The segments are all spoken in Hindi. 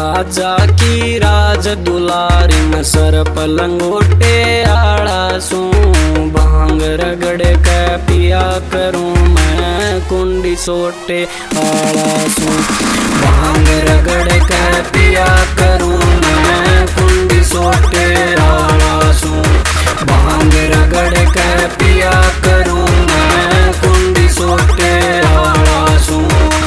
राजा की राज दुलारी में सर पलंगोटे आड़ा सू भांग रगड़ के पिया करूं मैं कुंडी सोटे आड़ा सू भांग रगड़ के पिया करूं मैं कुंडी सोटे आड़ा सू भांग रगड़ के पिया करूं मैं कुंडी सोटे आड़ा सू।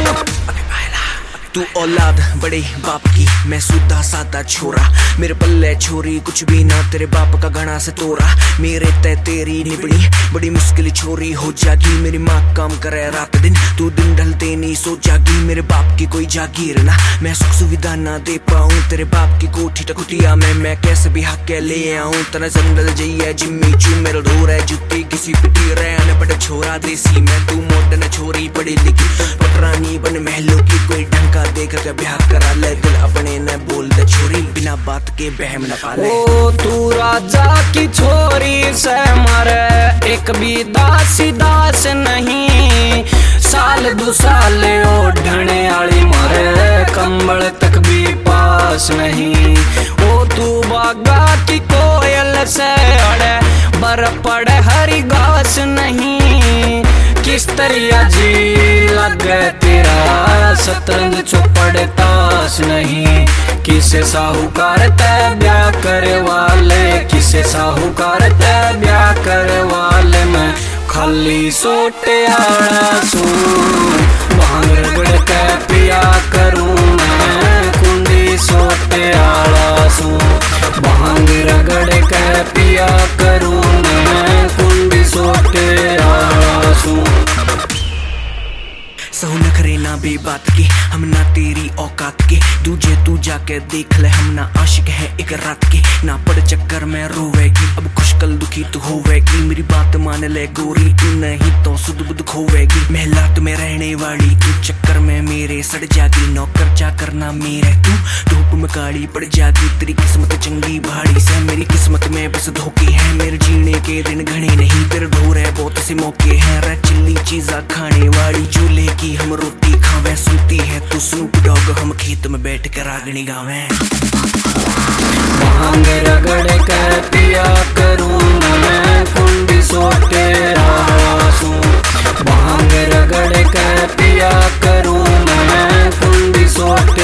तू औलाद बड़े बाप की, मैं सुधा सादा छोरा, मेरे पल्ले छोरी कुछ भी ना, तेरे बाप का घना से तोरा। मेरे तय तेरी निबड़ी बड़ी मुश्किल छोरी हो जागी, मेरी माँ काम करे रात दिन, तू दिन ढलते नहीं सो जागी। मेरे बाप की कोई जागीर ना, मैं सुख सुविधा ना दे पाऊं, तेरे बाप की कोठी टकुटिया में मैं कैसे भी हक के ले आऊं। तना जंगल जइया जिम्मी चू मेरा धोर है जुत्ती किसी पिटी रहने बड़े छोरा देसी मैं, तू मॉडर्न छोरी पढ़ी लिखी पटरानी बन महलों की, कोई ढंग का देख के ब्याह करा ले, दिल अपने न बोल दे छोरी बिना बात के बहम न पाले। ओ तू राजा की छोरी से मारे एक भी दासी दास नहीं, साल दो साल ओढ़ने आली मारे कंबल तक भी पास नहीं। ओ तू बागा की कोयल से अड़े बर पड़े हरी घास नहीं, किस तरिया जी लगे तेरा शतरंज चौपड़ ताश नहीं। किसे साहूकार तय ब्याह करे वाले, किसे साहूकार तय ब्याह करे वाले मैं खाली सोटे आड़ा सू भांग रगड़ के पिया करूं मैं कुंडी सोटे आड़ा सू भांग रगड़ के पिया करूं मैं कुंडी सोटे आड़ा सू। सहु नखरे ना बेबात के, हम ना तेरी औकात के, तुझे तू जाके देख ले, हम ना आशिक है एक रात के। ना पड़ चक्कर में रोवेगी, अब खुश कल दुखी तू होवेगी, मेरी बात मान ले गोरी, तू नहीं तो सुध बुध खोवेगी। महलात में रहने वाली तू चक्कर में मेरे सड़ जागी, नौकर चाकर ना मेरे तू धूप में काली पड़ जागी। तेरी किस्मत चंगी भाड़ी से, मेरी किस्मत में बस धोखे हैं, मेरे जीने के दिन घने नहीं, तेरे ढोर है बहुत से मौके हैं। रे चिल्ली चीजा खाने वाली चूल्हे की हम रोटी खावे, सुनती है तू स्नूप डॉग हम खेत में बैठ कर रागनी गावे। भांग रगड़ के पिया करूं मैं कुंडी सोटे आड़ा सू भांग रगड़ के पिया करूं मैं कुंडी सोटे